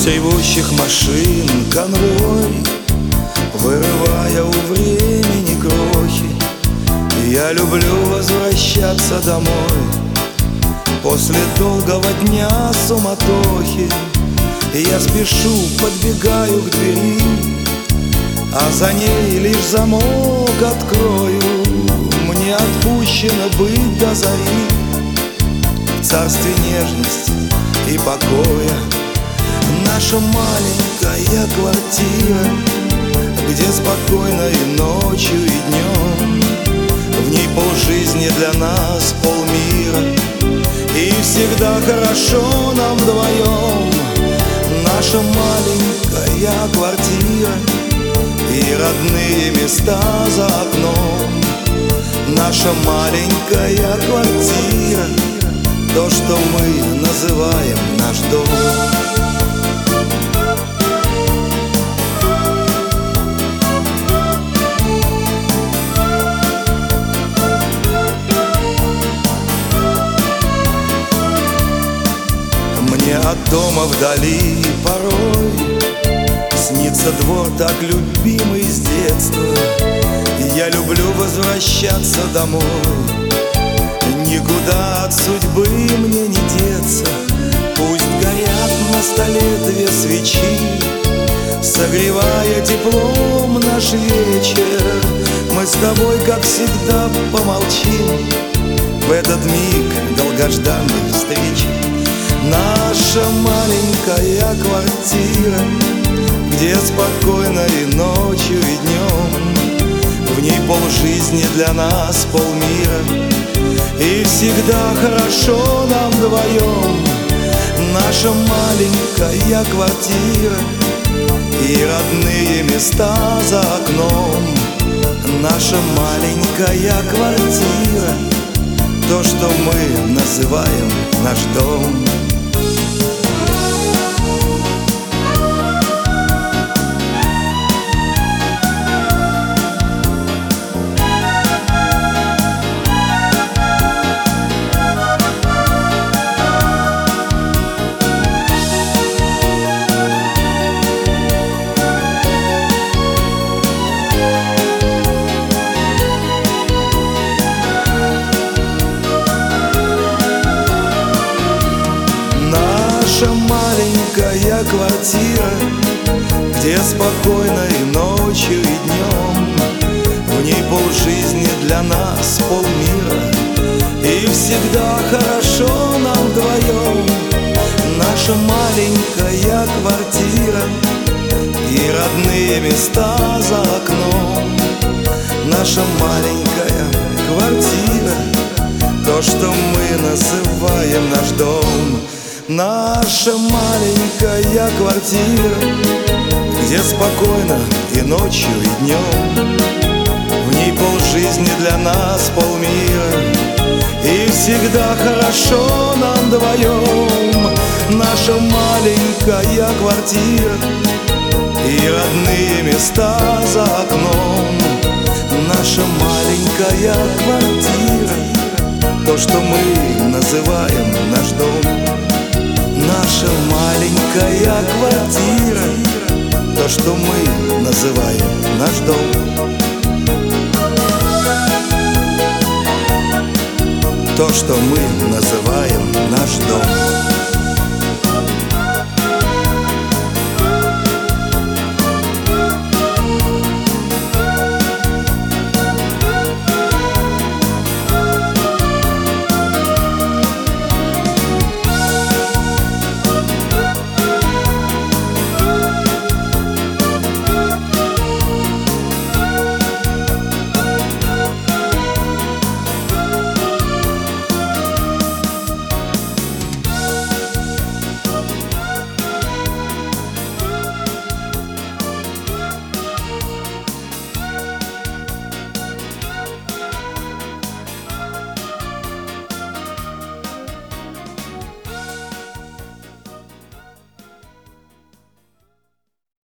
ревущих машин конвой, вырывая у времени крохи. Я люблю возвращаться домой после долгого дня суматохи. Я спешу, подбегаю к двери, а за ней лишь замок открою. Мне отпущено быть до зари в царстве нежности и покоя. Наша маленькая квартира, где спокойно и ночью, и днем. В ней полжизни для нас, полмира, и всегда хорошо нам вдвоем. Наша маленькая квартира и родные места за окном. Наша маленькая квартира, то, что мы называем наш дом. Мне от дома вдали порой снится двор, так любимый с детства. Я люблю возвращаться домой, никуда от судьбы мне не деться. Пусть горят на столе две свечи, согревая теплом наш вечер. Мы с тобой, как всегда, помолчим в этот миг долгожданной встречи. Наша маленькая квартира, где спокойно и ночью, и днем. В ней полжизни для нас, полмира, и всегда хорошо нам вдвоем. Наша маленькая квартира и родные места за окном. Наша маленькая квартира, то, что мы называем наш дом. Наша маленькая квартира, где спокойно и ночью, и днем. В ней полжизни для нас, полмира, и всегда хорошо нам вдвоем. Наша маленькая квартира и родные места за окном. Наша маленькая квартира, то, что мы называем наш дом. Наша маленькая квартира, где спокойно и ночью, и днем. В ней полжизни для нас, полмира, и всегда хорошо нам вдвоем. Наша маленькая квартира и родные места за окном. Наша маленькая квартира, то, что мы называем наш дом. Наша маленькая квартира, то, что мы называем наш дом. То, что мы называем наш дом.